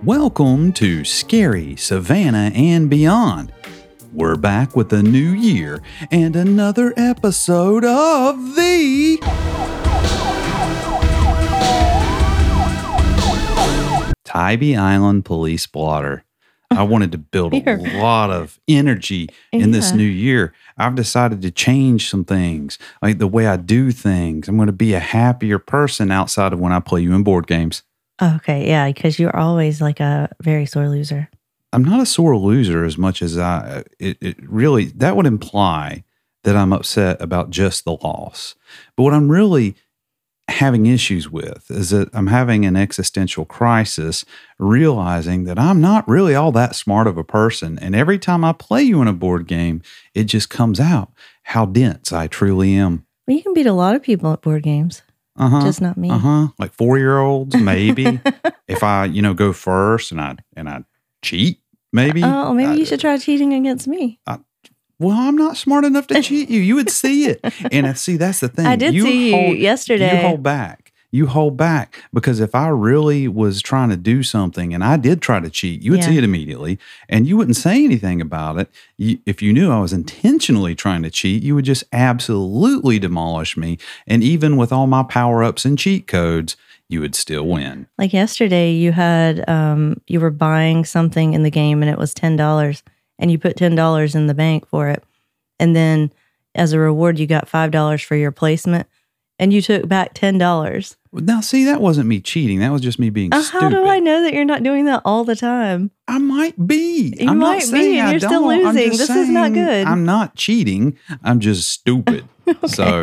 Welcome to Scary Savannah and Beyond. We're back with a new year and another episode of the Tybee Island Police Blotter. I wanted to build a lot of energy in this new year. I've decided to change some things, like the way I do things. I'm going to be a happier person outside of when I play you in board games. Okay, yeah, because you're always like a very sore loser. I'm not a sore loser as much as it really, that would imply that I'm upset about just the loss. But what I'm really having issues with is that I'm having an existential crisis, realizing that I'm not really all that smart of a person. And every time I play you in a board game, it just comes out how dense I truly am. Well, you can beat a lot of people at board games. Just not me. Like 4-year-olds, maybe. If I, go first and I cheat, maybe. Oh, maybe you should try cheating against me. Well, I'm not smart enough to cheat you. You would see it. And see, that's the thing. I did see you yesterday. You hold back. Because if I really was trying to do something and I did try to cheat, you would see it immediately. And you wouldn't say anything about it. If you knew I was intentionally trying to cheat, you would just absolutely demolish me. And even with all my power-ups and cheat codes, you would still win. Like yesterday, you had, you were buying something in the game and it was $10. And you put $10 in the bank for it. And then as a reward, you got $5 for your placement. And you took back $10. Now, see, that wasn't me cheating. That was just me being stupid. How do I know that you're not doing that all the time? I might be. You might be, and you're still losing. This is not good. I'm not cheating. I'm just stupid. Okay. So,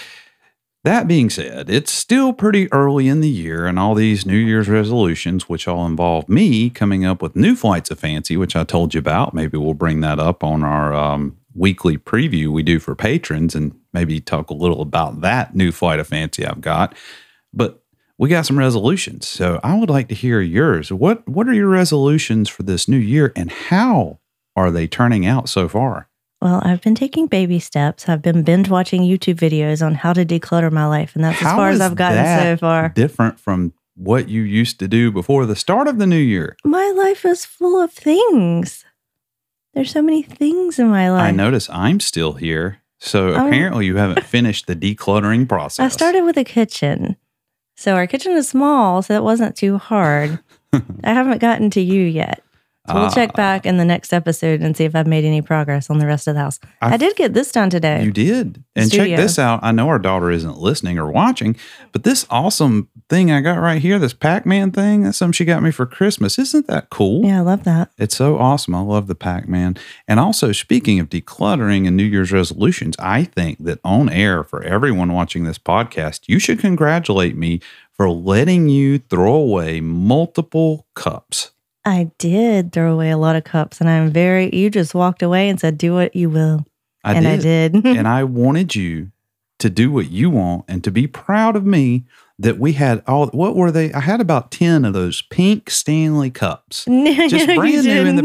that being said, it's still pretty early in the year, and all these New Year's resolutions, which all involve me coming up with new flights of fancy, which I told you about. Maybe we'll bring that up on our weekly preview we do for patrons and maybe talk a little about that new flight of fancy I've got. But we got some resolutions, so I would like to hear yours. What are your resolutions for this new year, and how are they turning out so far? Well, I've been taking baby steps. I've been binge watching YouTube videos on how to declutter my life, and that's as far as I've gotten so far. Different from what you used to do before the start of the new year? My life is full of things. There's so many things in my life. I notice I'm still here, so apparently you haven't finished the decluttering process. I started with a kitchen. So our kitchen is small, so it wasn't too hard. I haven't gotten to you yet. So we'll check back in the next episode and see if I've made any progress on the rest of the house. I did get this done today. You did. And Studio. Check this out. I know our daughter isn't listening or watching, but this awesome thing I got right here, this Pac-Man thing, that's something she got me for Christmas. Isn't that cool? Yeah, I love that. It's so awesome. I love the Pac-Man. And also, speaking of decluttering and New Year's resolutions, I think that on air for everyone watching this podcast, you should congratulate me for letting you throw away multiple cups. I did throw away a lot of cups, and you just walked away and said, do what you will. I did. And I wanted you to do what you want and to be proud of me that we had what were they? I had about 10 of those pink Stanley cups. Just brand new in the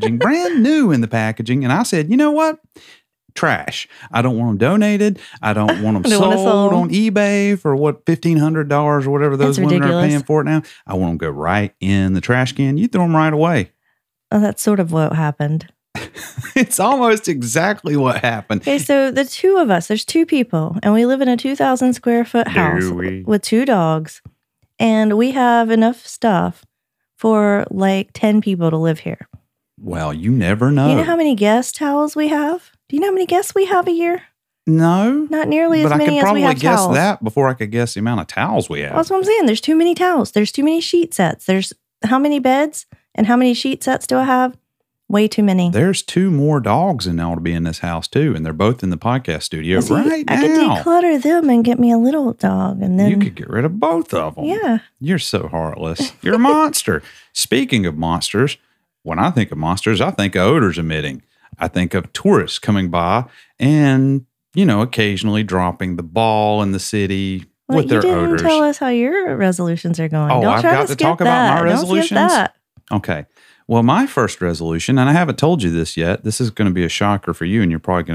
packaging. And I said, you know what? Trash. I don't want them donated. I don't want them sold on eBay for $1,500 or whatever those women are paying for it now. I want them to go right in the trash can. You throw them right away. Oh, that's sort of what happened. It's almost exactly what happened. Okay, so the two of us, there's two people, and we live in a 2,000 square foot house with 2 dogs, and we have enough stuff for like 10 people to live here. Well, you never know. You know how many guest towels we have? Do you know how many guests we have a year? No. Not nearly as many as we have towels. But I could probably guess that before I could guess the amount of towels we have. Well, that's what I'm saying. There's too many towels. There's too many sheet sets. There's how many beds and how many sheet sets do I have? Way too many. There's 2 more dogs and ought to be in this house too, and they're both in the podcast studio right now. I could declutter them and get me a little dog, and then you could get rid of both of them. Yeah. You're so heartless. You're a monster. Speaking of monsters, when I think of monsters, I think of odors emitting. I think of tourists coming by and, occasionally dropping the ball in the city with their odors. You didn't tell us how your resolutions are going. Oh, I've got to talk about my resolutions? Don't skip that. Okay. Well, my first resolution, and I haven't told you this yet, this is going to be a shocker for you, and you're probably going to be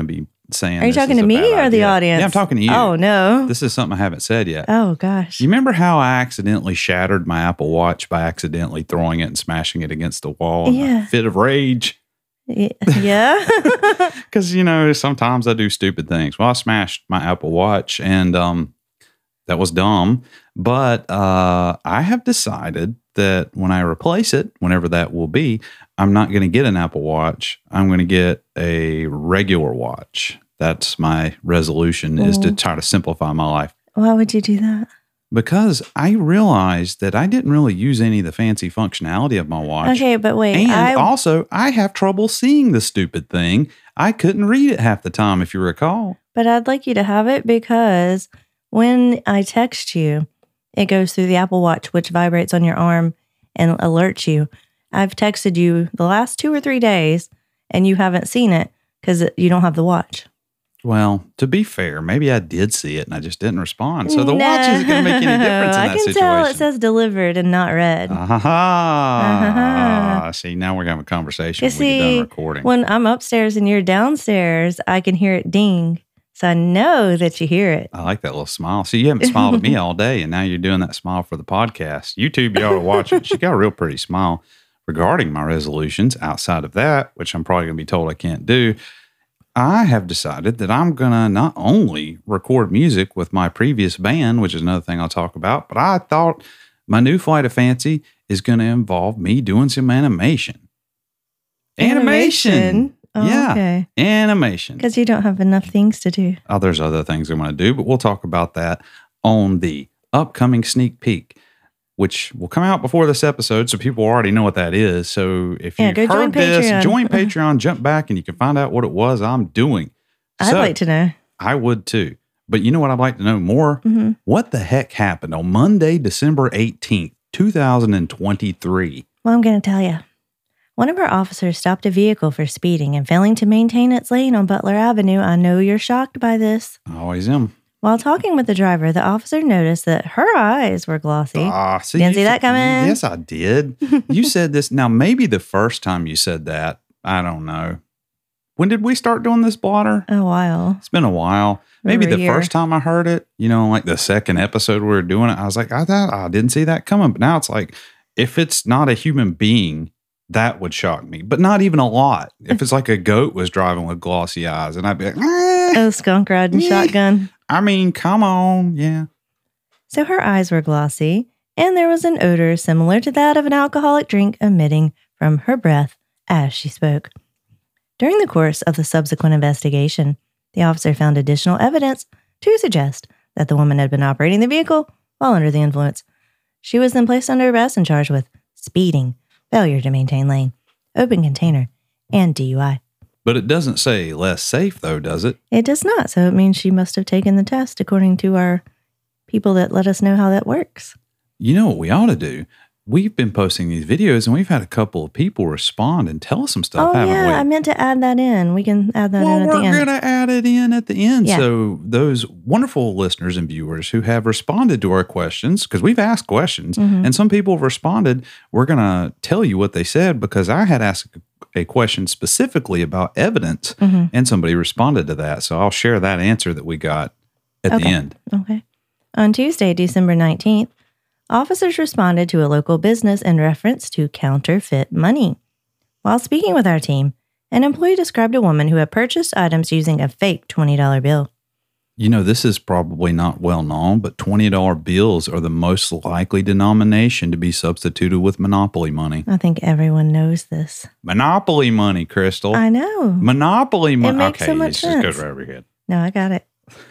saying. Are you this talking is to a me bad or the idea. audience? Yeah, I'm talking to you. Oh, no. This is something I haven't said yet. Oh, gosh. You remember how I accidentally shattered my Apple Watch by accidentally throwing it and smashing it against the wall in a fit of rage? Yeah. Because, sometimes I do stupid things. Well, I smashed my Apple Watch and that was dumb. But I have decided that when I replace it, whenever that will be, I'm not going to get an Apple Watch. I'm going to get a regular watch. That's my resolution, is to try to simplify my life. Why would you do that? Because I realized that I didn't really use any of the fancy functionality of my watch. Okay, but wait. And also, I have trouble seeing the stupid thing. I couldn't read it half the time, if you recall. But I'd like you to have it because when I text you, it goes through the Apple Watch, which vibrates on your arm and alerts you. I've texted you the last 2 or 3 days, and you haven't seen it because you don't have the watch. Well, to be fair, maybe I did see it and I just didn't respond. So the watch isn't going to make any difference in that situation. I can tell it says delivered and not read. See, now we're going to have a conversation when we get done recording. When I'm upstairs and you're downstairs, I can hear it ding. So I know that you hear it. I like that little smile. See, you haven't smiled at me all day, and now you're doing that smile for the podcast. YouTube, you ought to watch it. She got a real pretty smile regarding my resolutions. Outside of that, which I'm probably going to be told I can't do, I have decided that I'm going to not only record music with my previous band, which is another thing I'll talk about, but I thought my new Flight of Fancy is going to involve me doing some animation. Animation. Oh, yeah. Okay. Animation. Because you don't have enough things to do. Oh, there's other things I'm going to do, but we'll talk about that on the upcoming sneak peek, which will come out before this episode, so people already know what that is. So if you've heard this, join Patreon, jump back, and you can find out what it was I'm doing. I'd like to know. I would too. But you know what I'd like to know more? Mm-hmm. What the heck happened on Monday, December 18th, 2023? Well, I'm going to tell you. One of our officers stopped a vehicle for speeding and failing to maintain its lane on Butler Avenue. I know you're shocked by this. I always am. While talking with the driver, the officer noticed that her eyes were glossy. Didn't see that coming? Yes, I did. You said this. Now, maybe the first time you said that, I don't know. When did we start doing this blotter? A while. It's been a while. Maybe the first time I heard it, like the second episode we were doing it, I was like, I didn't see that coming. But now it's like, if it's not a human being, that would shock me, but not even a lot. If it's like a goat was driving with glossy eyes, and I'd be like, oh, skunk riding shotgun. I mean, come on. Yeah. So her eyes were glossy, and there was an odor similar to that of an alcoholic drink emitting from her breath as she spoke. During the course of the subsequent investigation, the officer found additional evidence to suggest that the woman had been operating the vehicle while under the influence. She was then placed under arrest and charged with speeding, failure to maintain lane, open container, and DUI. But it doesn't say less safe, though, does it? It does not. So it means she must have taken the test, according to our people that let us know how that works. You know what we ought to do? We've been posting these videos, and we've had a couple of people respond and tell us some stuff, haven't we? I meant to add that in. We can add that in at the end. Well, we're going to add it in at the end. Yeah. So those wonderful listeners and viewers who have responded to our questions, because we've asked questions, and some people have responded, we're going to tell you what they said, because I had asked a question specifically about evidence, and somebody responded to that. So I'll share that answer that we got at the end. Okay. On Tuesday, December 19th, officers responded to a local business in reference to counterfeit money. While speaking with our team, an employee described a woman who had purchased items using a fake $20 bill. This is probably not well known, but $20 bills are the most likely denomination to be substituted with Monopoly money. I think everyone knows this. Monopoly money, Crystal. I know. Monopoly money. It makes so much sense. Just goes right over your head. No, I got it.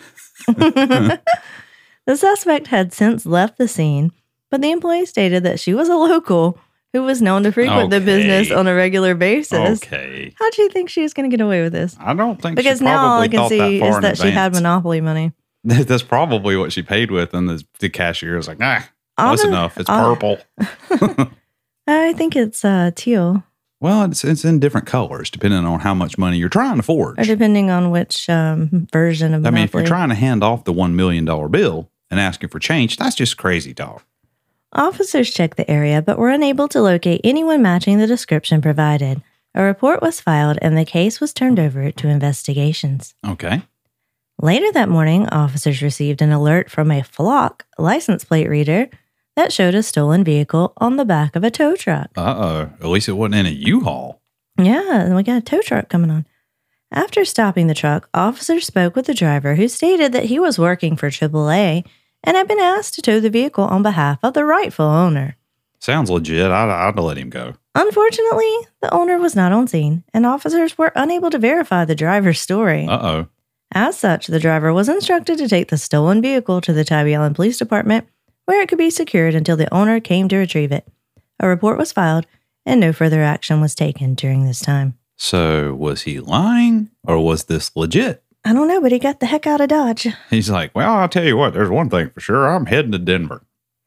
The suspect had since left the scene, but the employee stated that she was a local who was known to frequent the business on a regular basis. Okay. How do you think she was going to get away with this? I don't think because she probably now all I can see is that she had advance. Monopoly money. That's probably what she paid with, and the cashier is like, close enough. It's purple. I think it's teal. Well, it's in different colors depending on how much money you're trying to forge. Or depending on which version of Monopoly. I mean, if you're trying to hand off the $1 million bill and asking for change, that's just crazy talk. Officers checked the area but were unable to locate anyone matching the description provided. A report was filed and the case was turned over to investigations. Okay. Later that morning, officers received an alert from a Flock license plate reader that showed a stolen vehicle on the back of a tow truck. Uh-oh. At least it wasn't in a U-Haul. Yeah, and we got a tow truck coming on. After stopping the truck, officers spoke with the driver who stated that he was working for AAA and had been asked to tow the vehicle on behalf of the rightful owner. Sounds legit. I'd let him go. Unfortunately, the owner was not on scene, and officers were unable to verify the driver's story. Uh-oh. As such, the driver was instructed to take the stolen vehicle to the Tybee Island Police Department, where it could be secured until the owner came to retrieve it. A report was filed, and no further action was taken during this time. So was he lying, or was this legit? I don't know, but he got the heck out of Dodge. He's like, well, I'll tell you what, there's one thing for sure. I'm heading to Denver.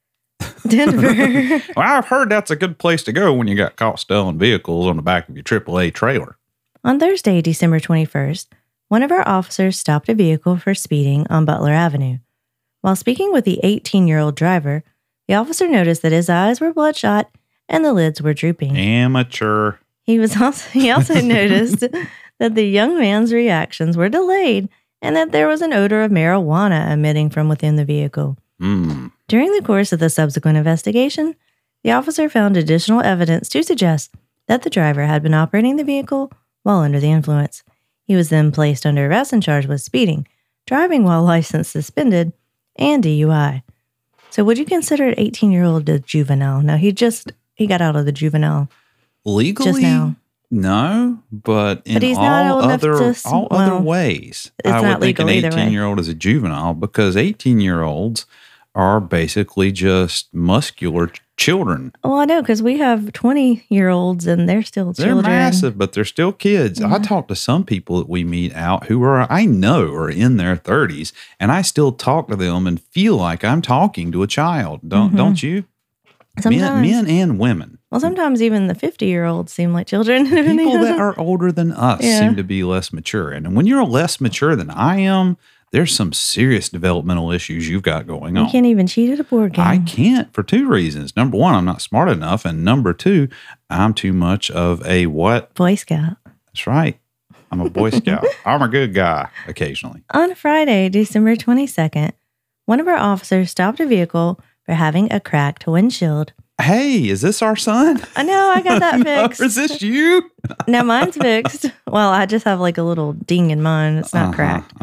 Denver. Well, I've heard that's a good place to go when you got caught stealing vehicles on the back of your AAA trailer. On Thursday, December 21st, one of our officers stopped a vehicle for speeding on Butler Avenue. While speaking with the 18-year-old driver, the officer noticed that his eyes were bloodshot and the lids were drooping. Amateur. He also noticed that the young man's reactions were delayed and that there was an odor of marijuana emitting from within the vehicle. During the course of the subsequent investigation, the officer found additional evidence to suggest that the driver had been operating the vehicle while under the influence. He was then placed under arrest and charged with speeding, driving while license suspended, and DUI. So would you consider an 18-year-old a juvenile? No, he got out of the juvenile legally just now. No, but in he's not all old enough other ways, it's I not would think an legal either way. 18-year-old is a juvenile because 18-year-olds are basically just muscular children. Well, I know, because we have 20-year-olds and they're still children. They're massive, but they're still kids. Yeah. I talk to some people that we meet out who I know are in their 30s, and I still talk to them and feel like I'm talking to a child. Don't you? Sometimes. Men and women. Well, sometimes even the 50-year-olds seem like children. People that are older than us Yeah. seem to be less mature. And when you're less mature than I am, there's some serious developmental issues you've got going on. You can't even cheat at a board game. I can't for two reasons. Number one, I'm not smart enough. And number two, I'm too much of a what? Boy Scout. That's right. I'm a Boy Scout. I'm a good guy occasionally. On Friday, December 22nd, one of our officers stopped a vehicle for having a cracked windshield. Hey, is this our son? I know, I got that fixed. Or is this you? Now mine's fixed. Well, I just have like a little ding in mine. It's not cracked.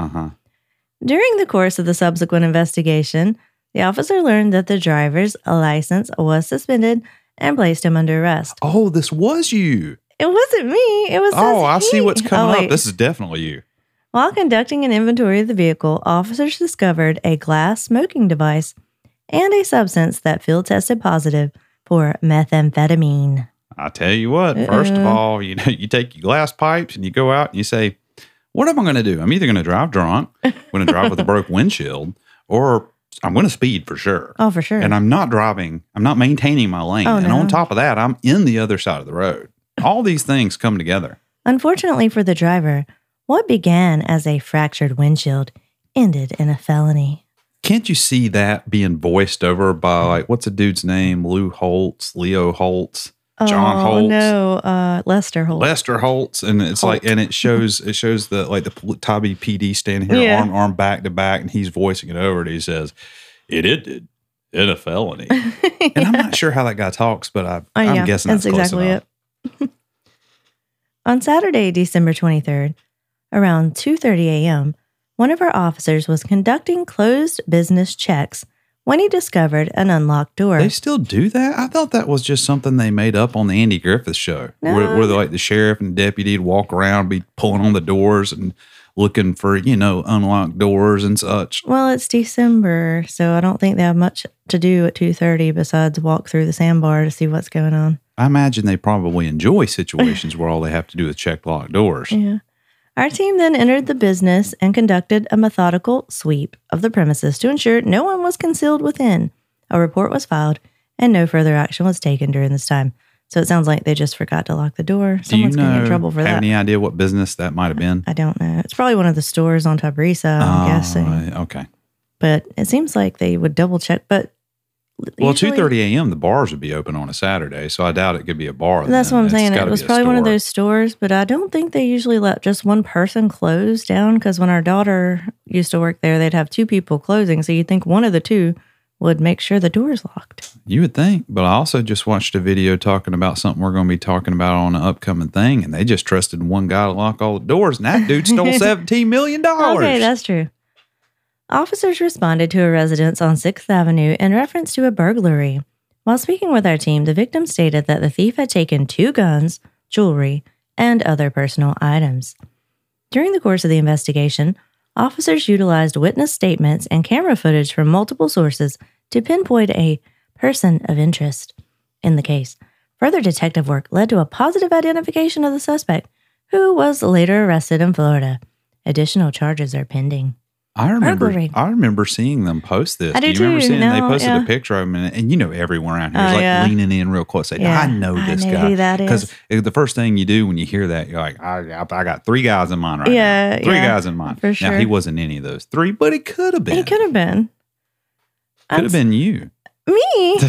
During the course of the subsequent investigation, the officer learned that the driver's license was suspended and placed him under arrest. Oh, this was you. It wasn't me. It was I see he. what's coming wait. up. This is definitely you. While conducting an inventory of the vehicle, officers discovered a glass smoking device and a substance that field tested positive for methamphetamine. I tell you what, first of all, you take your glass pipes and you go out and you say, what am I going to do? I'm either going to drive drunk, I'm going to drive with a broke windshield, or I'm going to speed for sure. Oh, for sure. And I'm not maintaining my lane. Oh, and no. on top of that, I'm in the other side of the road. All these things come together. Unfortunately for the driver, what began as a fractured windshield ended in a felony. Can't you see that being voiced over by, like, what's the dude's name? Leo Holtz, John Holtz. No, Lester Holtz. Lester Holtz, and it's like, and it shows the like the Tybee PD standing here, arm back to back, and he's voicing it over, and he says, "It ended in a felony." And I'm not sure how that guy talks, but I'm guessing that's exactly close enough. it. On Saturday, December 23rd, around 2:30 a.m., one of our officers was conducting closed business checks when he discovered an unlocked door. They still do that? I thought that was just something they made up on the Andy Griffith show, where like the sheriff and deputy would walk around, be pulling on the doors and looking for, unlocked doors and such. Well, it's December, so I don't think they have much to do at 2:30 besides walk through the sandbar to see what's going on. I imagine they probably enjoy situations where all they have to do is check locked doors. Yeah. Our team then entered the business and conducted a methodical sweep of the premises to ensure no one was concealed within. A report was filed and no further action was taken during this time. So it sounds like they just forgot to lock the door. Someone's going to get in trouble for that. Have any idea what business that might have been? I don't know. It's probably one of the stores on Tabrisa, I'm guessing. Okay. But it seems like they would double check. But Well, usually- 2:30 a.m. the bars would be open on a Saturday, so I doubt it could be a bar. That's then. what I'm It's saying. gotta It was be a probably one of store. those stores, but I don't think they usually let just one person close down because when our daughter used to work there, they'd have two people closing. So you'd think one of the two would make sure the door's locked. You would think, but I also just watched a video talking about something we're going to be talking about on an upcoming thing, and they just trusted one guy to lock all the doors, and that dude stole $17 million. Okay, that's true. Officers responded to a residence on 6th Avenue in reference to a burglary. While speaking with our team, the victim stated that the thief had taken 2 guns, jewelry, and other personal items. During the course of the investigation, officers utilized witness statements and camera footage from multiple sources to pinpoint a person of interest in the case. Further detective work led to a positive identification of the suspect, who was later arrested in Florida. Additional charges are pending. I Burglary. remember seeing them post this. I do you remember too. seeing they No, posted yeah. a picture of him, and you know everyone around here is Oh, like yeah. leaning in real close, saying, Yeah. "I know this I know guy." who that is. Because the first thing you do when you hear that, you're like, "I got 3 guys in mind right Yeah, now. 3 yeah, guys in mind." for sure. Now he wasn't any of those 3, but he could have been. He could have been. Could have been you. Me?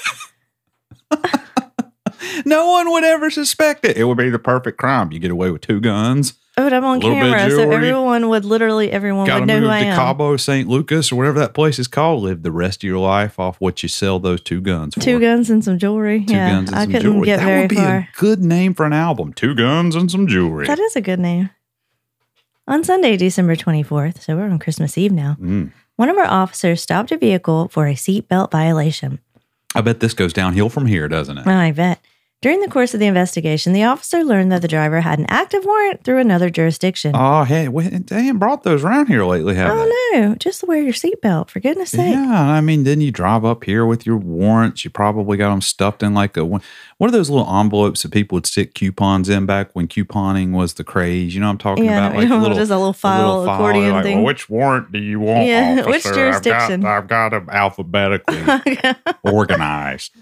No one would ever suspect it. It would be the perfect crime. You get away with 2 guns. But I'm on Little bit of camera, so jewelry. everyone would Got to would know move who I to am. Cabo, St. Lucas, or whatever that place is called. Live the rest of your life off what you sell those 2 guns for. 2 guns and some jewelry. 2 Yeah, guns and I some couldn't jewelry. get That very would be far. a good name for an album. 2 guns and some jewelry. That is a good name. On Sunday, December 24th, so we're on Christmas Eve now, one of our officers stopped a vehicle for a seatbelt violation. I bet this goes downhill from here, doesn't it? I bet. During the course of the investigation, the officer learned that the driver had an active warrant through another jurisdiction. Oh, hey, they ain't brought those around here lately, have they? Oh, no, just wear your seatbelt, for goodness sake. Yeah, I mean, didn't you drive up here with your warrants? You probably got them stuffed in like one of those little envelopes that people would stick coupons in back when couponing was the craze. You know what I'm talking about? Like just a little file, accordion like, thing. well, which warrant do you want, Yeah, officer? which jurisdiction? I've got them alphabetically organized.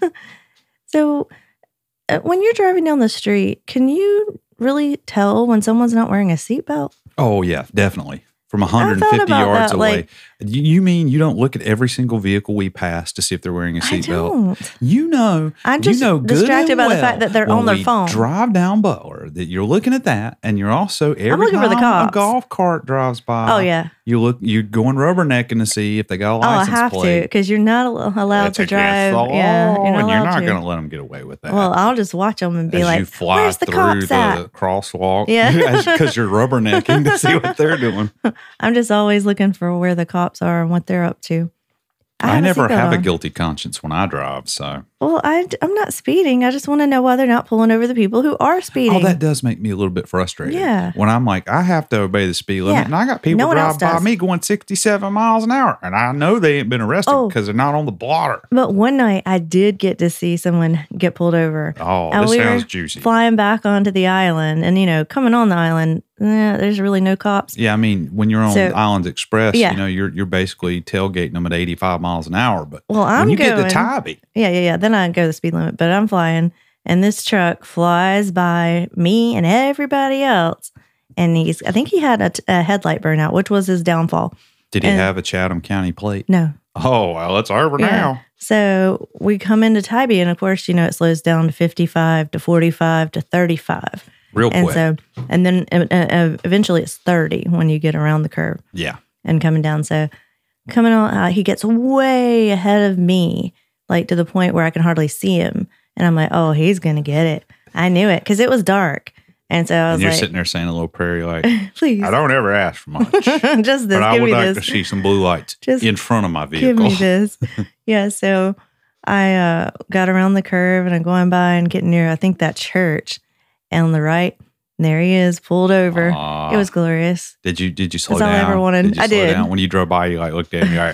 So, when you're driving down the street, can you really tell when someone's not wearing a seatbelt? Oh, yeah, definitely. From thought 150 about yards that, away. like- You mean you don't look at every single vehicle we pass to see if they're wearing a I seatbelt? don't. You know, I'm just you know good distracted and by the well fact that they're when on their we phone. Drive down Butler that you're looking at that, and you're also every looking for the time a cops. golf cart drives by. Oh, yeah. you're going rubbernecking to see if they got a Oh, I license have plate. to because you're not allowed That's to against drive. the law, Yeah, you're not and you're allowed not to. going to let them get away with that. Well, I'll just watch them and be as like, you fly "Where's the through cops the at?" crosswalk, Yeah. because you're rubbernecking to see what they're doing. I'm just always looking for where the cops are and what they're up to. I never seatbelt have a on. guilty conscience when I drive, so. Well, I'm not speeding. I just want to know why they're not pulling over the people who are speeding. Oh, that does make me a little bit frustrated. Yeah. When I'm like, I have to obey the speed limit, Yeah. and I got people No one else drive by does. me going 67 miles an hour, and I know they ain't been arrested Oh. because they're not on the blotter. But one night I did get to see someone get pulled over. Oh, And this we sounds were juicy. Flying back onto the island, and coming on the island, there's really no cops. Yeah, I mean, when you're on So- Islands Express, Yeah. you're basically tailgating them at 85 miles an hour. But Well, when I'm you get going. to Tybee, Yeah. Then I go the speed limit, but I'm flying, and this truck flies by me and everybody else. And I think he had a headlight burnout, which was his downfall. did he And- have a Chatham County plate? No. Oh, well, it's over now. So we come into Tybee, and of course, it slows down to 55 to 45 to 35. Real And quick. and then eventually it's 30 when you get around the curve Yeah. and coming down. So coming on, he gets way ahead of me, like to the point where I can hardly see him. And I'm like, oh, he's going to get it. I knew it because it was dark. And so I And was you're like, sitting there saying a little prayer, you're like, please, I don't ever ask for much, but just this, I give would me like to this. see some blue lights Just in front of my Give vehicle. me this. Yeah. So I got around the curve and I'm going by and getting near, I think, that church. And on the right, there he is, pulled over. Aw. It was glorious. Did you slow That's all down? I ever wanted. Did you I slow did. down? When you drove by, you looked at him, you're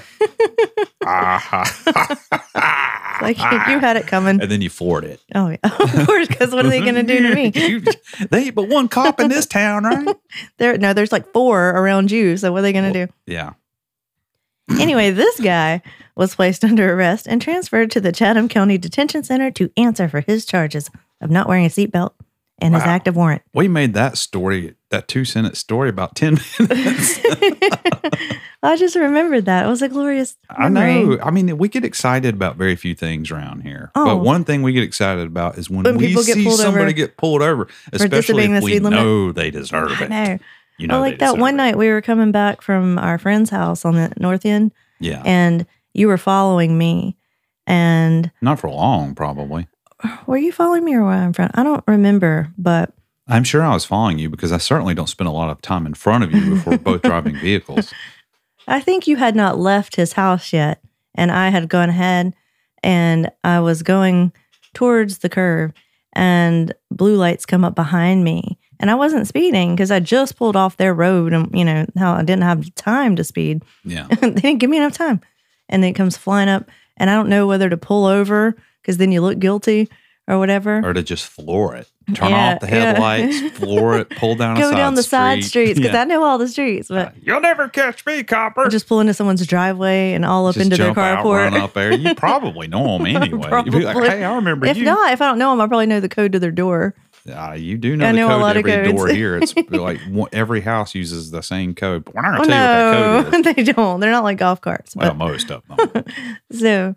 Like you had it coming. and then you floored it. Oh, yeah. Of course, because what are they going to do to me? They ain't but one cop in this town, right? There's like 4 around you. So what are they going to do? Yeah. Anyway, this guy was placed under arrest and transferred to the Chatham County Detention Center to answer for his charges of not wearing a seatbelt and his Wow. active warrant. We made that 2-sentence story about 10 minutes. I just remembered that. It was a glorious I memory. know. I mean, we get excited about very few things around here. Oh. But one thing we get excited about is when we people get see pulled somebody over get pulled over, especially disobeying if the we speed limit. know they deserve I it. know. You know, Well, like that one night we were coming back from our friend's house on the north end, Yeah. and you were following me. And Not for long, probably. were you following me or were I in front? I don't remember, but I'm sure I was following you because I certainly don't spend a lot of time in front of you if we're both driving vehicles. I think you had not left his house yet, and I had gone ahead, and I was going towards the curve, and blue lights come up behind me, and I wasn't speeding because I just pulled off their road, and you know how I didn't have time to speed. Yeah. They didn't give me enough time, and it comes flying up, and I don't know whether to pull over because then you look guilty or whatever. Or to just floor it. Turn Yeah, off the headlights, floor it, pull down a Go side down the side streets because Yeah. I know all the streets, but You'll never catch me, copper. just pull into someone's driveway and all up Just into their jump out, carport. run up there. You probably know them anyway. You'd be like, Probably. hey, I remember If you. not, if I don't know them, I probably know the code to their door. You do know I the know a code lot to of every codes. door here. It's like every house uses the same code. But we're not Oh, going to tell you what that code is. they don't. They're not like golf carts. Well, But most of them. so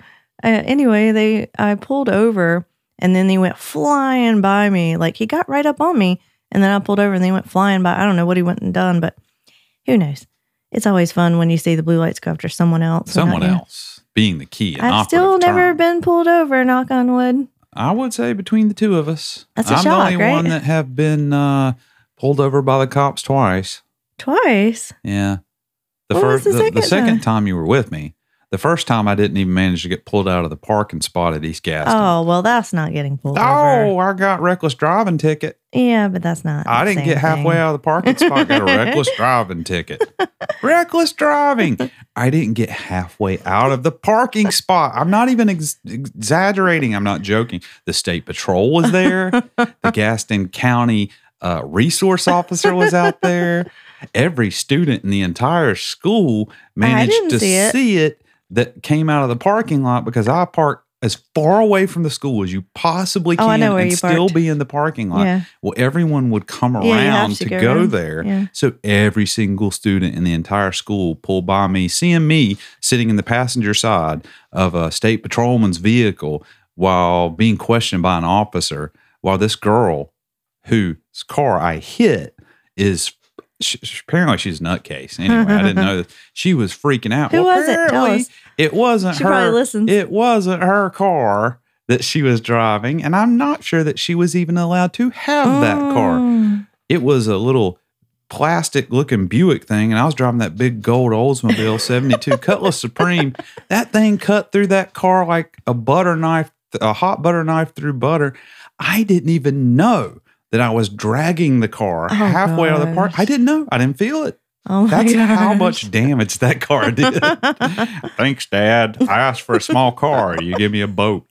anyway, I pulled over, and then they went flying by me. Like he got right up on me, and then I pulled over, and they went flying by. I don't know what he went and done, but who knows? It's always fun when you see the blue lights go after someone else. Someone else being the key. An I've still operative never term. been pulled over. Knock on wood. I would say between the two of us. That's a I'm shock, the only right? one that have been pulled over by the cops twice. Twice. Yeah. What was the second second time you were with me. The first time I didn't even manage to get pulled out of the parking spot at East Gaston. Oh, well, that's not getting pulled over. Oh, I got reckless driving ticket. Yeah, but that's not. I the didn't same get halfway thing. out of the parking spot. Got a reckless driving ticket. Reckless driving. I didn't get halfway out of the parking spot. I'm not even exaggerating. I'm not joking. The state patrol was there. The Gaston County resource officer was out there. Every student in the entire school managed didn't to see it. that came out of the parking lot because I parked as far away from the school as you possibly Oh, I can know where and you still parked. be in the parking lot. Yeah. Well, everyone would come Yeah, you have around to to go go around. there. Yeah. So every single student in the entire school pulled by me, seeing me sitting in the passenger side of a state patrolman's vehicle while being questioned by an officer, while this girl whose car I hit is apparently she's a nutcase. Anyway, I didn't know that she was freaking out. Who was it? Tell apparently us. It wasn't She her. probably listens. It wasn't her car that she was driving, and I'm not sure that she was even allowed to have that car. Mm. It was a little plastic-looking Buick thing, and I was driving that big gold Oldsmobile 72 Cutlass Supreme. That thing cut through that car like a butter knife, a hot butter knife through butter. I didn't even know that I was dragging the car halfway out of the park. gosh. I didn't know. I didn't feel it. Oh my That's how gosh. much damage that car did. Thanks, Dad. I asked for a small car. You give me a boat.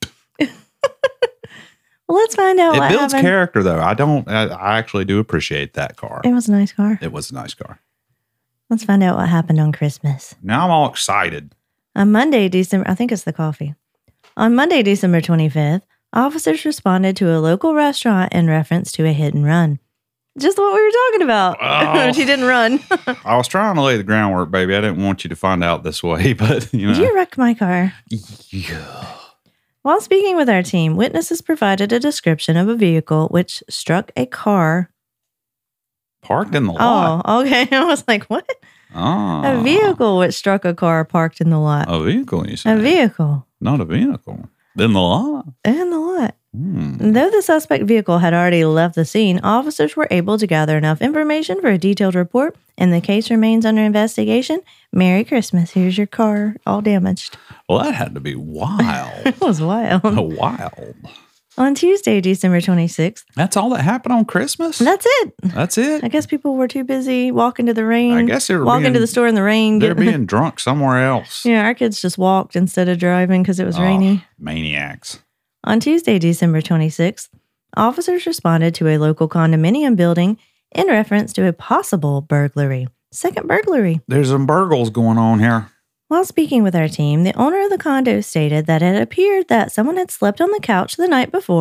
Well, let's find out It what builds happened. character, though. I actually do appreciate that car. It was a nice car. It was a nice car. Let's find out what happened on Christmas. Now I'm all excited. On Monday, December, I think it's the coffee. On Monday, December 25th, officers responded to a local restaurant in reference to a hit and run. Just what we were talking about. Oh. She didn't run. I was trying to lay the groundwork, baby. I didn't want you to find out this way, but you know. Did you wreck my car? Yeah. While speaking with our team, witnesses provided a description of a vehicle which struck a car. Parked in the lot. Oh, okay. I was like, what? Oh. A vehicle which struck a car parked in the lot. A vehicle, you A said. vehicle Not a vehicle. In the lot. in the lot. Hmm. Though the suspect vehicle had already left the scene, officers were able to gather enough information for a detailed report, and the case remains under investigation. Merry Christmas. Here's your car, all damaged. Well, that had to be wild. It was wild. Wild. On Tuesday, December 26th, That's all that happened on Christmas? that's it. That's it? I guess people were too busy walking to the rain. I guess they were walking being- to the store in the rain. They're getting- being drunk somewhere else. yeah, our kids just walked instead of driving because it was rainy. Maniacs. On Tuesday, December 26th, officers responded to a local condominium building in reference to a possible burglary. Second burglary. There's some burgles going on here. While speaking with our team, the owner of the condo stated that it appeared that someone had slept on the couch the night before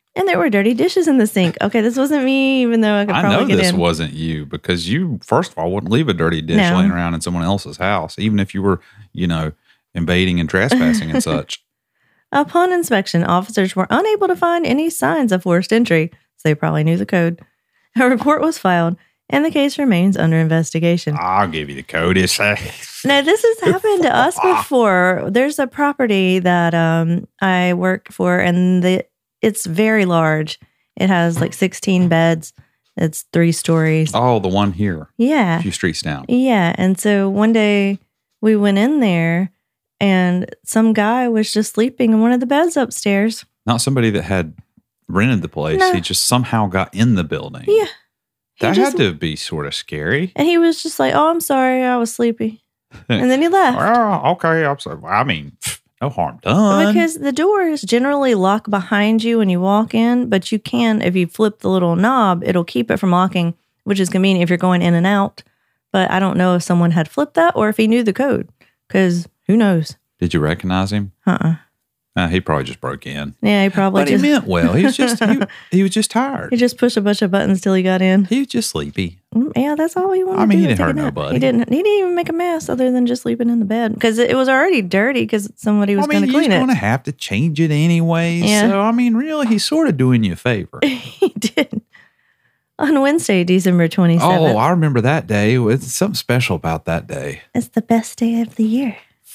And there were dirty dishes in the sink. Okay, this wasn't me, even though I could I probably know get this in. wasn't you because you, first of all, wouldn't leave a dirty dish No. laying around in someone else's house, even if you were, invading and trespassing and such. Upon inspection, officers were unable to find any signs of forced entry, so they probably knew the code. A report was filed, and the case remains under investigation. I'll give you the code. It's Now, this has happened to us before. There's a property that I work for, and it's very large. It has like 16 beds. It's 3 stories. Oh, the one here, Yeah. a few streets down. Yeah. And so one day we went in there, and some guy was just sleeping in one of the beds upstairs. Not somebody that had rented the place. No. He just somehow got in the building. Yeah. That had to be sort of scary. And he was just like, "Oh, I'm sorry, I was sleepy." And then he left. Oh, okay. I'm sorry. I mean, no harm done. Because the doors generally lock behind you when you walk in, but you can, if you flip the little knob, it'll keep it from locking, which is convenient if you're going in and out. But I don't know if someone had flipped that or if he knew the code, because who knows? Did you recognize him? He probably just broke in. Yeah, he probably But just... he meant well. He was just he was just tired. He just pushed a bunch of buttons till he got in. He was just sleepy. Yeah, that's all he wanted I mean, to he do. didn't hurt take a nap. nobody. He didn't even make a mess other than just sleeping in the bed because it was already dirty because somebody was going to clean he's it. going to have to change it anyway. Yeah. So, I mean, really, he's sort of doing you a favor. He did. On Wednesday, December 27th. Oh, I remember that day. It's something special about that day. It's the best day of the year.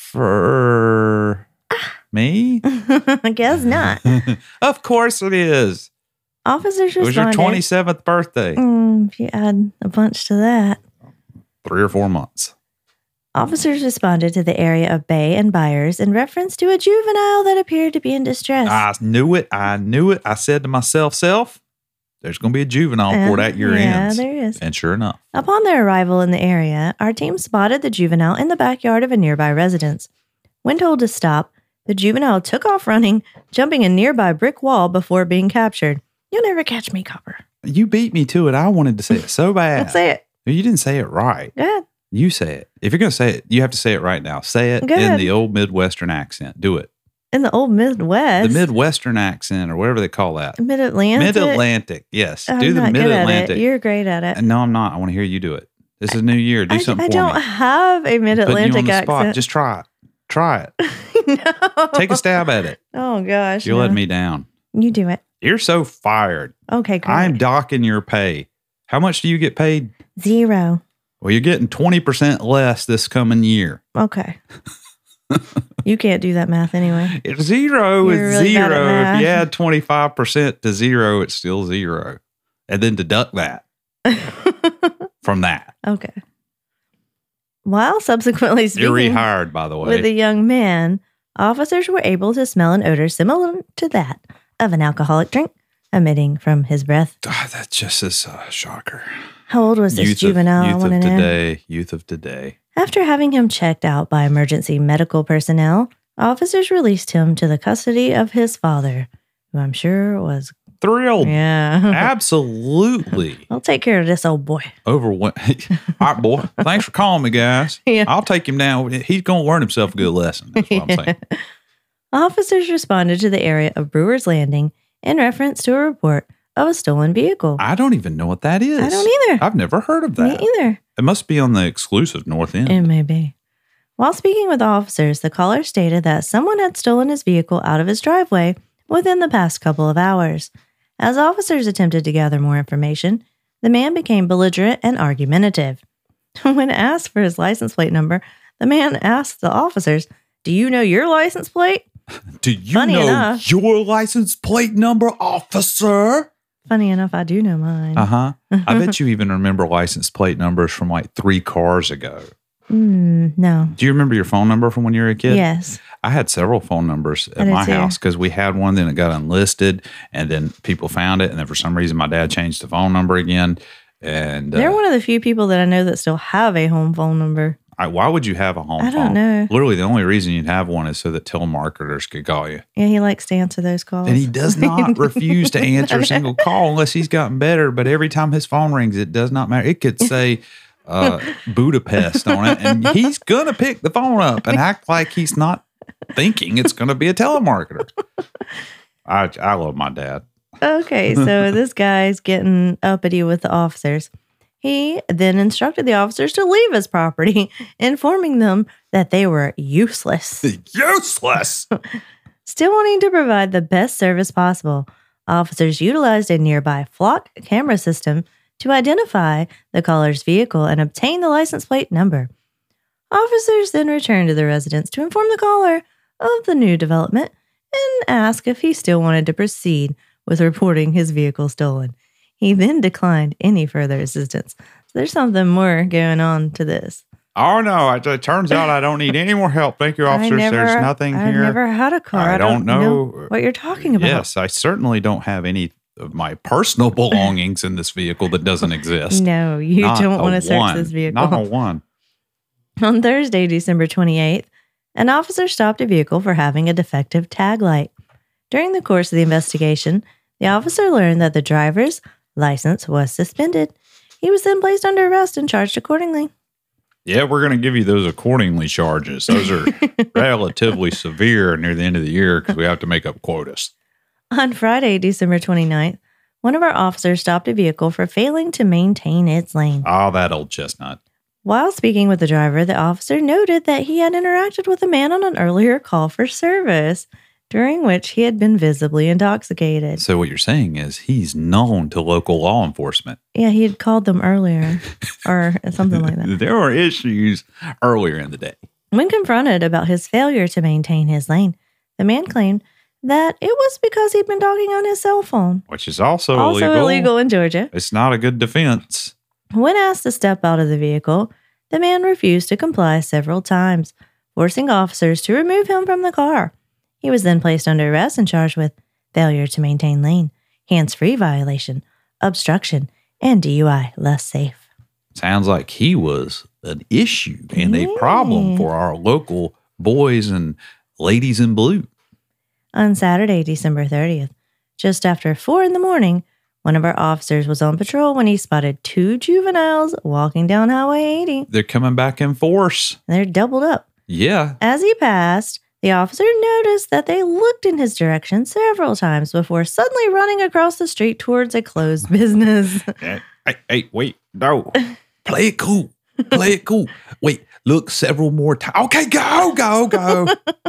For me? I guess not. Of course it is. Officers It was your responded. 27th birthday. If you add a bunch to that. 3 or 4 months. Officers responded to the area of Bay and Byers in reference to a juvenile that appeared to be in distress. I knew it. I said to myself, there's going to be a juvenile before that year ends. Yeah, there is. And sure enough. Upon their arrival in the area, our team spotted the juvenile in the backyard of a nearby residence. When told to stop, the juvenile took off running, jumping a nearby brick wall before being captured. You'll never catch me, Copper. You beat me to it. I wanted to say it so bad. Let's say it. You didn't say it right. Go ahead. You say it. If you're going to say it, you have to say it right now. Say it Go in ahead. the old Midwestern accent. Do it. In the old Midwest. The Midwestern accent or whatever they call that. Mid-Atlantic. Mid-Atlantic. Yes. I'm Do the not good at it. Mid-Atlantic. You're great at it. No, I'm not. I want to hear you do it. This is a new year. Do something I for don't me. have a Putting you Mid-Atlantic on the spot. accent. Just try it. Try it. No. Take a stab at it. Oh, gosh. You're no. letting me down. You do it. You're so fired. Okay, great. I'm docking your pay. How much do you get paid? 0. Well, you're getting 20% less this coming year. Okay. You can't do that math anyway. It's 0 You're is really bad at 0. math. If you add 25% to 0, it's still 0. And then deduct that from that. Okay. While subsequently You're speaking rehired, by the way. with a young man, officers were able to smell an odor similar to that of an alcoholic drink emitting from his breath. God, that just is a shocker. How old was this juvenile? I Youth want of to know. today. Youth of today. After having him checked out by emergency medical personnel, officers released him to the custody of his father, who I'm sure was, Thrilled. yeah. Absolutely. I'll take care of this old boy. Overwhelmed. All right, boy. Thanks for calling me, guys. Yeah. I'll take him down. He's going to learn himself a good lesson. That's what I'm saying. Officers responded to the area of Brewer's Landing in reference to a report of a stolen vehicle. I don't even know what that is. I don't either. I've never heard of that. Me either. It must be on the exclusive North End. It may be. While speaking with officers, the caller stated that someone had stolen his vehicle out of his driveway within the past couple of hours. As officers attempted to gather more information, the man became belligerent and argumentative. When asked for his license plate number, the man asked the officers, "Do you know your license plate?" Do you Funny know enough. your license plate number, officer? Funny enough, I do know mine. Uh-huh. I bet you even remember license plate numbers from like 3 cars ago. No. Do you remember your phone number from when you were a kid? Yes. I had several phone numbers I at did my too. house because we had one, then it got unlisted, and then people found it, and then for some reason my dad changed the phone number again. And They're one of the few people that I know that still have a home phone number. why would you have a home I phone? don't know. Literally, the only reason you'd have one is so that telemarketers could call you. Yeah, he likes to answer those calls. And he does not refuse to answer a single call unless he's gotten better. But every time his phone rings, it does not matter. It could say Budapest on it, and he's going to pick the phone up and act like he's not thinking it's going to be a telemarketer. I love my dad. Okay, so this guy's getting uppity with the officers. He then instructed the officers to leave his property, informing them that they were useless. Useless! Still wanting to provide the best service possible, officers utilized a nearby flock camera system to identify the caller's vehicle and obtain the license plate number. Officers then returned to the residence to inform the caller of the new development and ask if he still wanted to proceed with reporting his vehicle stolen. He then declined any further assistance. So there's something more going on to this. Oh, no. It turns out I don't need any more help. Thank you, officers. There's nothing I've here. I've never had a car. I don't know what you're talking about. Yes, I certainly don't have any of my personal belongings in this vehicle that doesn't exist. No, you don't want to search this vehicle. Not a one. On Thursday, December 28th, an officer stopped a vehicle for having a defective tag light. During the course of the investigation, the officer learned that the driver's license was suspended. He was then placed under arrest and charged accordingly. Yeah, we're going to give you those accordingly charges. Those are relatively severe near the end of the year because we have to make up quotas. On Friday, December 29th, one of our officers stopped a vehicle for failing to maintain its lane. Oh, that old chestnut. While speaking with the driver, the officer noted that he had interacted with a man on an earlier call for service, during which he had been visibly intoxicated. So what you're saying is he's known to local law enforcement. Yeah, he had called them earlier or something like that. There were issues earlier in the day. When confronted about his failure to maintain his lane, the man claimed that it was because he'd been talking on his cell phone. Which is also illegal in Georgia. It's not a good defense. When asked to step out of the vehicle, the man refused to comply several times, forcing officers to remove him from the car. He was then placed under arrest and charged with failure to maintain lane, hands-free violation, obstruction, and DUI, less safe. Sounds like he was an issue and a problem for our local boys and ladies in blue. On Saturday, December 30th, just after 4 a.m, one of our officers was on patrol when he spotted 2 juveniles walking down Highway 80. They're coming back in force. They're doubled up. Yeah. As he passed, the officer noticed that they looked in his direction several times before suddenly running across the street towards a closed business. Hey, wait, no. Play it cool. Play it cool. Wait, look several more times. Okay, go.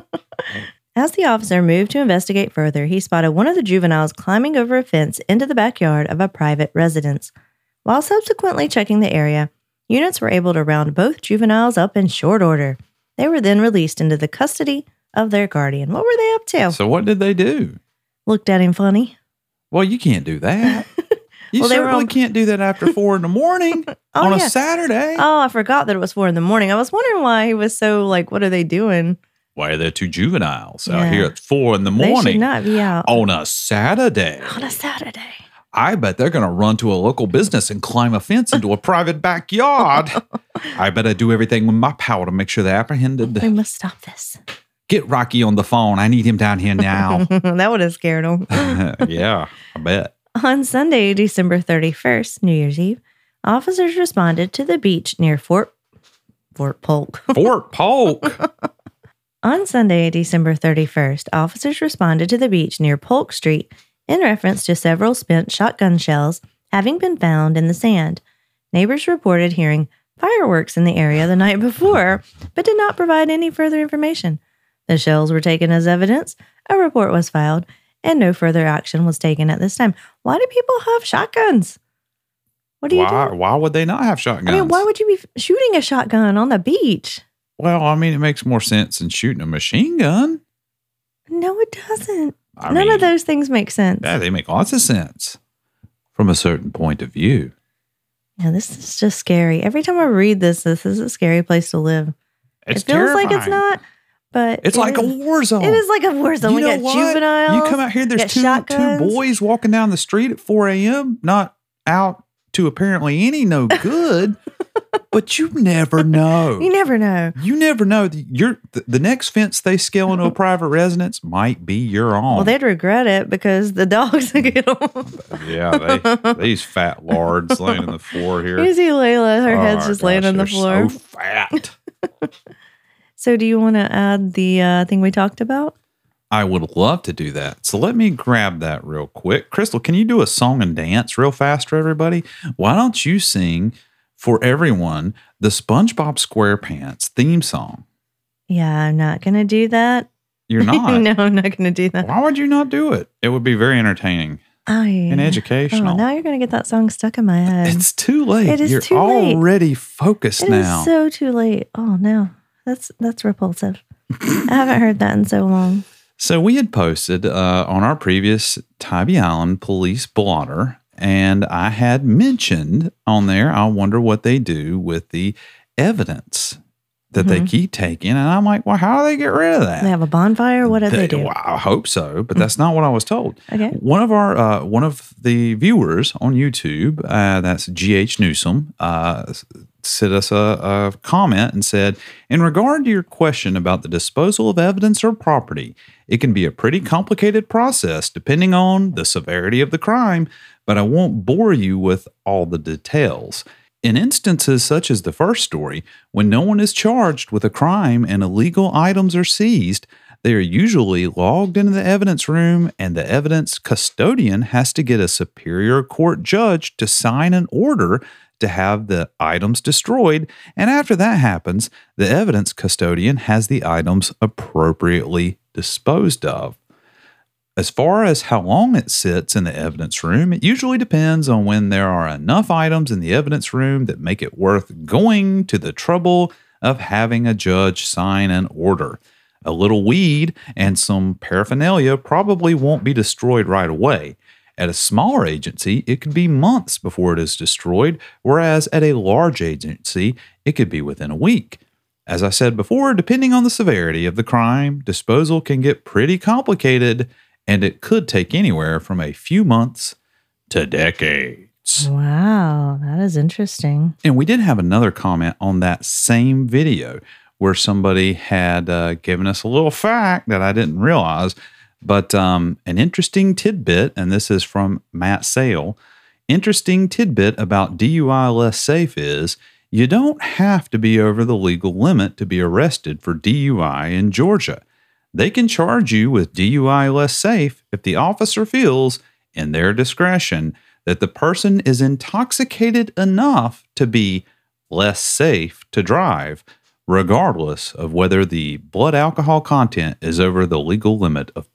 As the officer moved to investigate further, he spotted one of the juveniles climbing over a fence into the backyard of a private residence. While subsequently checking the area, units were able to round both juveniles up in short order. They were then released into the custody of their guardian. What were they up to? So what did they do? Looked at him funny. Well, you can't do that. You Well, certainly can't do that after 4 a.m. on a Saturday. Oh, I forgot that it was 4 a.m. I was wondering why he was so like, what are they doing? Why are there 2 juveniles out here at 4 a.m? They should not be out. On a Saturday. On a Saturday. I bet they're going to run to a local business and climb a fence into a private backyard. I bet I do everything with my power to make sure they're apprehended. We must stop this. Get Rocky on the phone. I need him down here now. That would have scared him. Yeah, I bet. On Sunday, December 31st, New Year's Eve, officers responded to the beach near Fort Polk. Fort Polk. On Sunday, December 31st, officers responded to the beach near Polk Street in reference to several spent shotgun shells having been found in the sand. Neighbors reported hearing fireworks in the area the night before, but did not provide any further information. The shells were taken as evidence, a report was filed, and no further action was taken at this time. Why do people have shotguns? What do you do? Why would they not have shotguns? I mean, why would you be shooting a shotgun on the beach? Well, I mean, it makes more sense than shooting a machine gun. No, it doesn't. None of those things make sense. Yeah, they make lots of sense from a certain point of view. Yeah, this is just scary. Every time I read this is a scary place to live. It feels terrifying. Like it's not, but it's like a war zone. It is like a war zone. We got juveniles. You come out here, there's two boys walking down the street at 4 a.m., not out to apparently any no good. But you never know. You never know. You never know. The next fence they scale into a private residence might be your own. Well, they'd regret it because the dogs would get them. Yeah, these fat lards laying on the floor here. You see Layla, her head's just laying on the floor. So fat. So do you want to add the thing we talked about? I would love to do that. So let me grab that real quick. Crystal, can you do a song and dance real fast for everybody? Why don't you sing for everyone the SpongeBob SquarePants theme song? Yeah, I'm not going to do that. You're not? No, I'm not going to do that. Why would you not do it? It would be very entertaining and educational. Oh, now you're going to get that song stuck in my head. It's too late. It is You're too late. already focused now. It is so too late. Oh, no. That's repulsive. I haven't heard that in so long. So we had posted on our previous Tybee Island police blotter, and I had mentioned on there, I wonder what they do with the evidence that they keep taking. And I'm like, well, how do they get rid of that? They have a bonfire? What do they do? Well, I hope so, but that's not what I was told. Okay. One of the viewers on YouTube, that's GH Newsom, sent us a comment and said, in regard to your question about the disposal of evidence or property, it can be a pretty complicated process depending on the severity of the crime, but I won't bore you with all the details. In instances such as the first story, when no one is charged with a crime and illegal items are seized, they are usually logged into the evidence room, and the evidence custodian has to get a superior court judge to sign an order to have the items destroyed. And after that happens, the evidence custodian has the items appropriately disposed of. As far as how long it sits in the evidence room, it usually depends on when there are enough items in the evidence room that make it worth going to the trouble of having a judge sign an order. A little weed and some paraphernalia probably won't be destroyed right away. At a smaller agency, it could be months before it is destroyed, whereas at a large agency, it could be within a week. As I said before, depending on the severity of the crime, disposal can get pretty complicated, and it could take anywhere from a few months to decades. Wow, that is interesting. And we did have another comment on that same video where somebody had given us a little fact that I didn't realize, but an interesting tidbit, and this is from Matt Sale. Interesting tidbit about DUI less safe is you don't have to be over the legal limit to be arrested for DUI in Georgia. They can charge you with DUI less safe if the officer feels, in their discretion, that the person is intoxicated enough to be less safe to drive, regardless of whether the blood alcohol content is over the legal limit of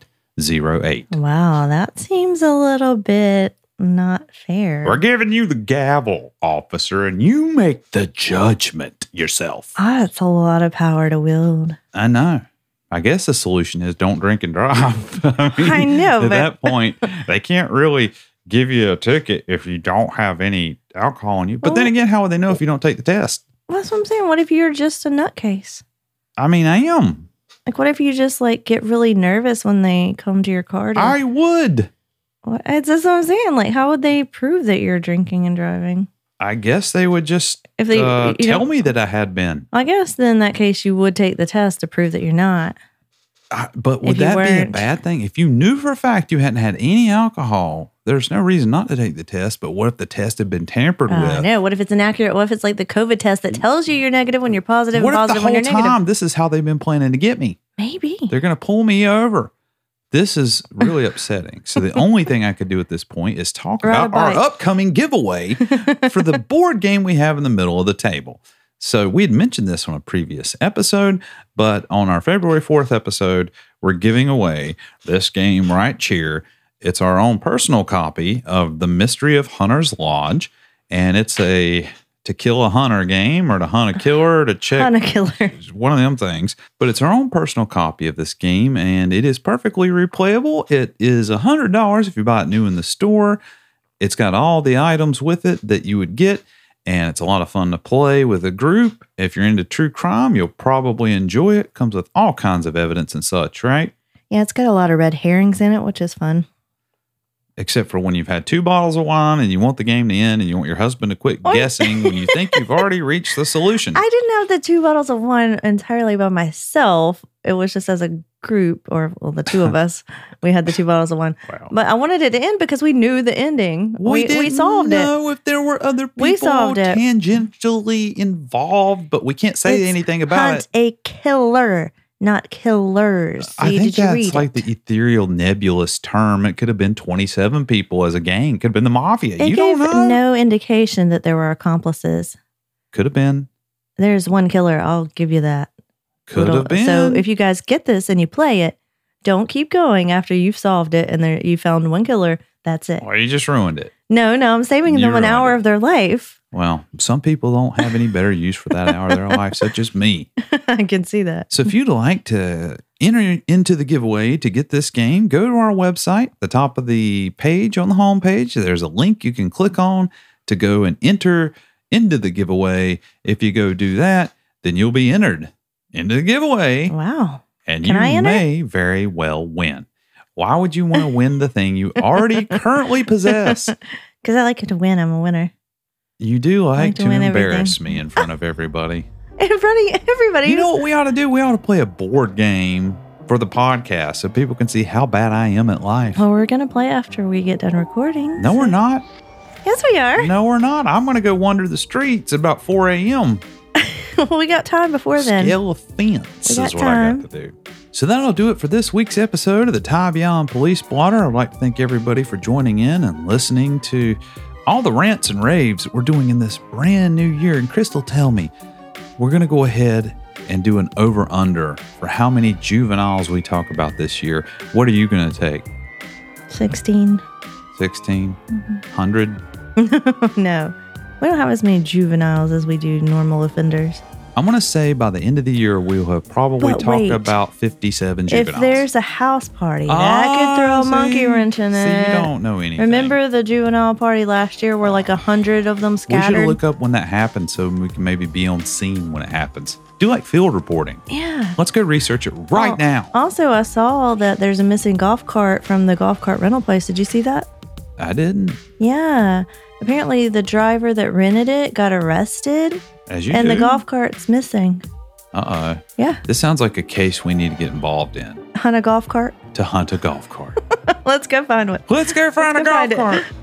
0.08. Wow, that seems a little bit not fair. We're giving you the gavel, officer, and you make the judgment yourself. That's a lot of power to wield. I know. I guess the solution is don't drink and drive. I know, at but that point, they can't really give you a ticket if you don't have any alcohol on you. But then again, how would they know if you don't take the test? That's what I'm saying. What if you're just a nutcase? I mean, I am. Like, what if you just like get really nervous when they come to your car? I would. That's what I'm saying. Like, how would they prove that you're drinking and driving? I guess they would just If they tell me that I had been. I guess then in that case, you would take the test to prove that you're not. But would that be a bad thing? If you knew for a fact you hadn't had any alcohol, there's no reason not to take the test. But what if the test had been tampered with? No. What if it's inaccurate? What if it's like the COVID test that tells you you're negative when you're positive and positive when you're negative? What if the whole time this is how they've been planning to get me? Maybe. They're going to pull me over. This is really upsetting. So the only thing I could do at this point is talk about our upcoming giveaway for the board game we have in the middle of the table. So we had mentioned this on a previous episode, but on our February 4th episode, we're giving away this game right here. It's our own personal copy of The Mystery of Hunter's Lodge, and it's a to kill a hunter game or to hunt a killer to check. Hunt a killer. One of them things. But it's our own personal copy of this game, and it is perfectly replayable. It is $100 if you buy it new in the store. It's got all the items with it that you would get, and it's a lot of fun to play with a group. If you're into true crime, you'll probably enjoy it. Comes with all kinds of evidence and such, right? Yeah, it's got a lot of red herrings in it, which is fun. Except for when you've had 2 bottles of wine and you want the game to end and you want your husband to quit guessing when you think you've already reached the solution. I didn't have the 2 bottles of wine entirely by myself. It was just as a group, or the 2 of us. We had the 2 bottles of wine. Wow. But I wanted it to end because we knew the ending. We solved it. We didn't know if there were other people tangentially involved, but we can't say anything about it. Hunt a killer, not killers. See, I think did you that's read like it? the ethereal, nebulous term. It could have been 27 people as a gang. Could have been the mafia. It You gave don't know. no indication that there were accomplices. Could have been. There's one killer. I'll give you that. Could have been. So if you guys get this and you play it, don't keep going after you've solved it and you found one killer. That's it. Or you just ruined it. No, I'm saving You them an ruined hour it. of their life. Well, some people don't have any better use for that hour of their life, such as me. I can see that. So if you'd like to enter into the giveaway to get this game, go to our website, the top of the page on the home page. There's a link you can click on to go and enter into the giveaway. If you go do that, then you'll be entered into the giveaway. Wow. And Can you I enter? may very well win. Why would you want to win the thing you already currently possess? Because I like to win. I'm a winner. You do like to to win embarrass everything. me in front of everybody. In front of everybody. You know what we ought to do? We ought to play a board game for the podcast so people can see how bad I am at life. Well, we're going to play after we get done recording. No, we're not. Yes, we are. No, we're not. I'm going to go wander the streets at about 4 a.m. Well, we got time before then. Scale of fence We got is what time. I got to do. So that'll do it for this week's episode of the Ty Beyond Police Blotter. I'd like to thank everybody for joining in and listening to all the rants and raves that we're doing in this brand new year. And Crystal, tell me, we're going to go ahead and do an over-under for how many juveniles we talk about this year. What are you going to take? 16. 16? 100? No. We don't have as many juveniles as we do normal offenders. I'm going to say by the end of the year, we'll have probably But talked wait. about 57 juveniles. If there's a house party, that could throw a monkey wrench in it. See, you don't know anything. Remember the juvenile party last year where like 100 of them We should scattered? look up when that happens so we can maybe be on scene when it happens. Do like field reporting. Yeah. Let's go research it right now. Also, I saw that there's a missing golf cart from the golf cart rental place. Did you see that? I didn't. Yeah. Apparently, the driver that rented it got arrested As you and do. the golf cart's missing. Uh-oh. Yeah. This sounds like a case we need to get involved in. On a golf cart. To hunt a golf cart. Let's go find one. Let's go find Let's a go golf find it. cart.